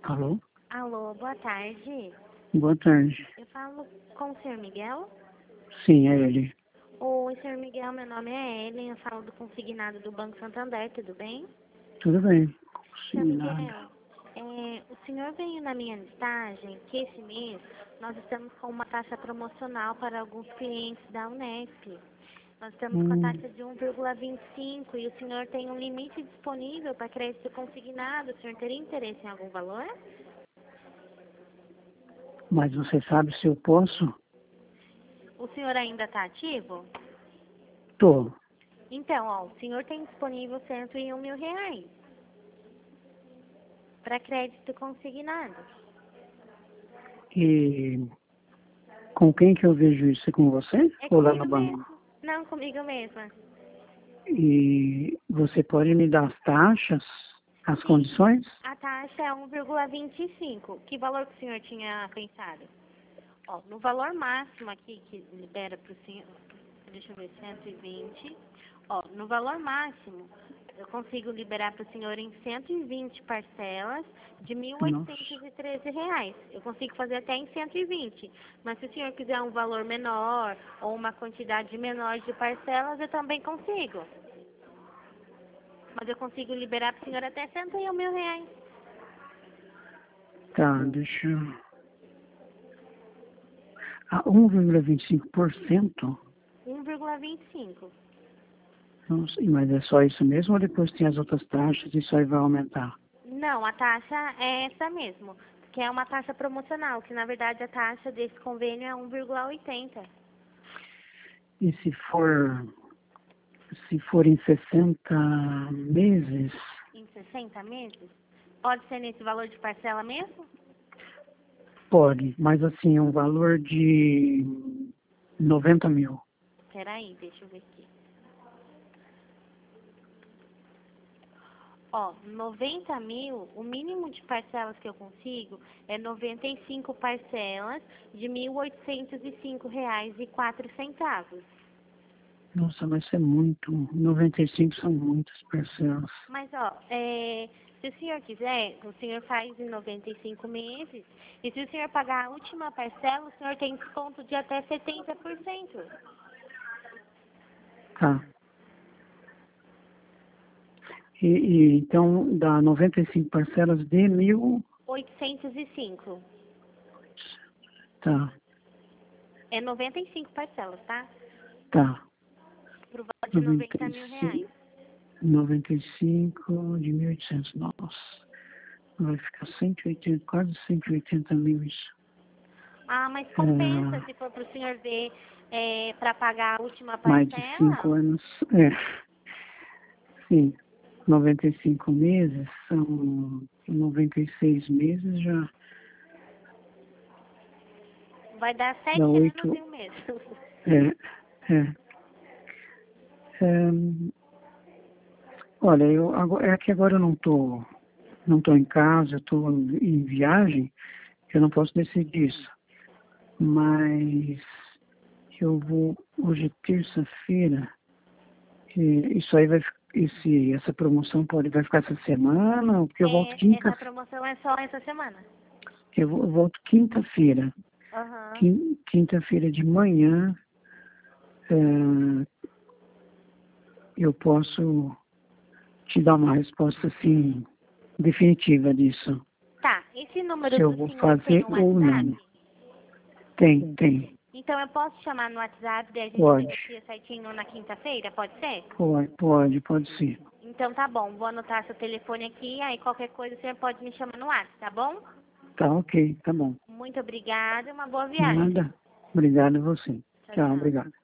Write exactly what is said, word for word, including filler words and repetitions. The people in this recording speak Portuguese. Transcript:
Alô? Alô, boa tarde. Boa tarde. Eu falo com o senhor Miguel? Sim, é ele. Oi, senhor Miguel, meu nome é Ellen, eu falo do consignado do Banco Santander, tudo bem? Tudo bem. Senhor Sim, nada. Miguel, é, o senhor veio na minha listagem que esse mês nós estamos com uma taxa promocional para alguns clientes da Unesp. Nós estamos com a Hum, taxa de um vírgula vinte e cinco e o senhor tem um limite disponível para crédito consignado. O senhor teria interesse em algum valor? mas você sabe se eu posso? O senhor ainda está ativo? Tô. Então, ó, o senhor tem disponível cento e um mil reais para crédito consignado. E com quem que eu vejo isso? É com você É ou lá no comigo banco? mesmo? Não, comigo mesma. E você pode me dar as taxas, as Sim. condições? A taxa é um vírgula vinte e cinco. Que valor que o senhor tinha pensado? Ó, no valor máximo aqui que libera para o senhor, deixa eu ver, cento e vinte. Ó, no valor máximo, eu consigo liberar para o senhor em cento e vinte parcelas de mil Nossa. oitocentos e treze reais. Eu consigo fazer até em cento e vinte. Mas se o senhor quiser um valor menor ou uma quantidade menor de parcelas, eu também consigo. Mas eu consigo liberar para o senhor até cento e um mil reais. Tá, deixa eu... Ah, um vírgula vinte e cinco por cento? um vírgula vinte e cinco. Não sei, mas é só isso mesmo ou depois tem as outras taxas e isso aí vai aumentar? Não, a taxa é essa mesmo, que é uma taxa promocional, que na verdade a taxa desse convênio é um vírgula oitenta. E se for, se for em sessenta meses, Em sessenta meses? Pode ser nesse valor de parcela mesmo? pode, mas assim, um valor de noventa mil. Peraí, deixa eu ver aqui. Ó, noventa mil, o mínimo de parcelas que eu consigo é noventa e cinco parcelas de mil oitocentos e cinco reais e quatro centavos. Nossa, mas isso é muito. noventa e cinco são muitas parcelas. Mas, ó, é, se o senhor quiser, o senhor faz em noventa e cinco meses, e se o senhor pagar a última parcela, o senhor tem desconto de até setenta por cento. Tá. E, e então dá noventa e cinco parcelas de mil. oitocentos e cinco. Tá, É noventa e cinco parcelas, tá? tá. Pro valor de noventa noventa e mil reais. cinco, noventa e cinco de mil e oitocentos. Nossa, vai ficar cento e oitenta, quase cento e oitenta mil isso. Ah, mas compensa É, se for pro senhor ver é, para pagar a última mais de cinco parcela. anos. É, sim. noventa e cinco meses, são noventa e seis meses, já Vai dar dá sete anos oito. e um mês. É, é. É, olha, eu, agora, é que agora eu não estou não tô em casa, eu estou em viagem, eu não posso decidir isso. Mas eu vou, hoje é terça-feira, e isso aí vai, fi- esse, essa promoção pode, vai ficar essa semana, porque eu volto É, quinta, essa promoção é só essa semana. eu vou- eu volto quinta-feira. Aham. Quin- Quinta-feira de manhã, é, eu posso te dar uma resposta assim, definitiva disso. Tá, esse número Se eu do vou senhor tem fazer um ou WhatsApp? não. Tem, tem. Então eu posso chamar no WhatsApp e a gente Pode. negocia certinho na quinta-feira, pode ser? Pode, pode, pode ser. Então tá bom, vou anotar seu telefone aqui, aí qualquer coisa o senhor pode me chamar no WhatsApp, tá bom? Tá ok, tá bom. Muito obrigada e uma boa viagem. Nada. Obrigado a você. Tchau, Tchau, tchau. obrigado.